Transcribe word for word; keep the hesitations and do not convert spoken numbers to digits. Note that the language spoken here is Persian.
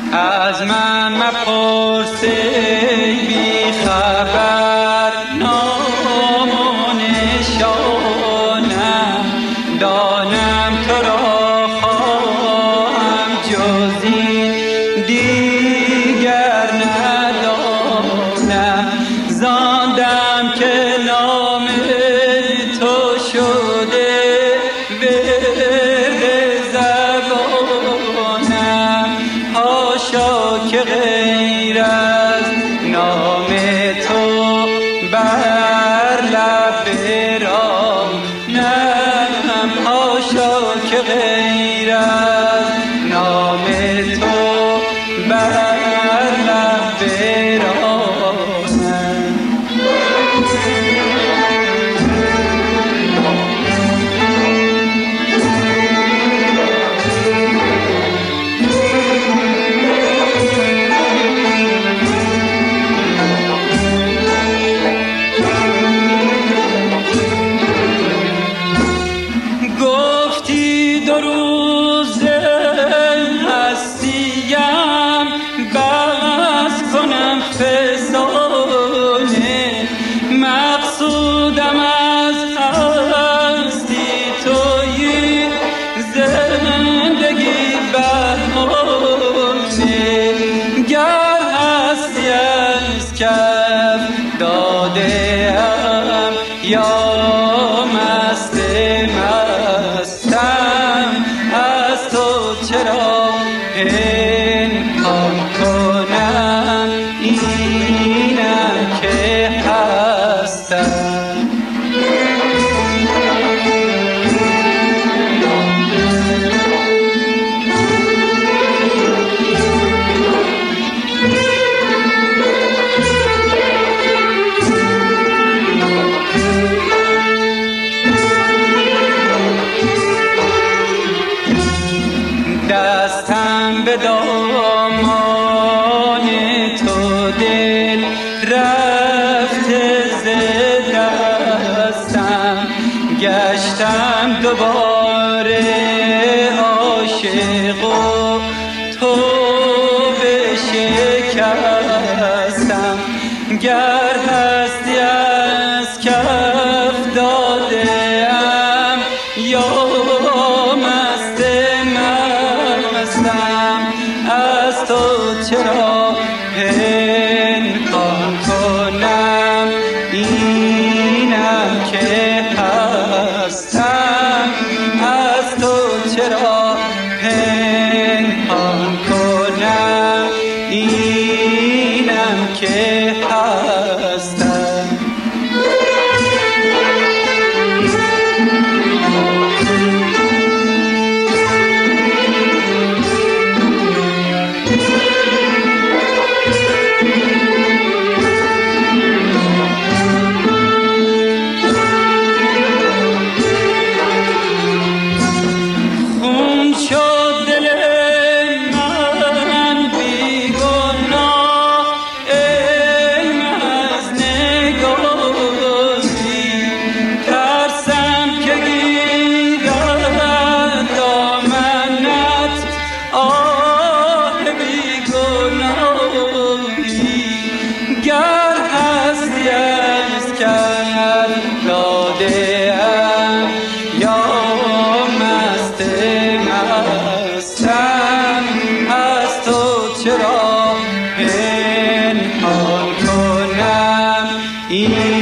از من مپرس ای بی خبر، نام و نشانم دانم تو را خواهم جز این دیگر ندانم. زاندم که نام تو شده ورد زبانم، حاشا که غیر از نام تو بر لب برانم، حاشا که غیر از نام تو بر لب برانم. گفتی دو روزه هستیم بس کنم فسانه، مقصودم از هستی تویی زندگی بهانه. گر هستی از کف داده ام یا مست مستم، از تو چرا پنهان کنم اینم که هستم. دستم به دامان تو دل رفته ز دستم، گشتم دوباره عاشق و تو بشکستم. گر هستی از کف داده ام یا مست مستم، از تو چرا پنهان کنم اینم که هستم، از تو چرا پنهان کنم اینم که هستم. گر هستی از کف داده ام یا مست مستم، از تو چرا پنهان کنم این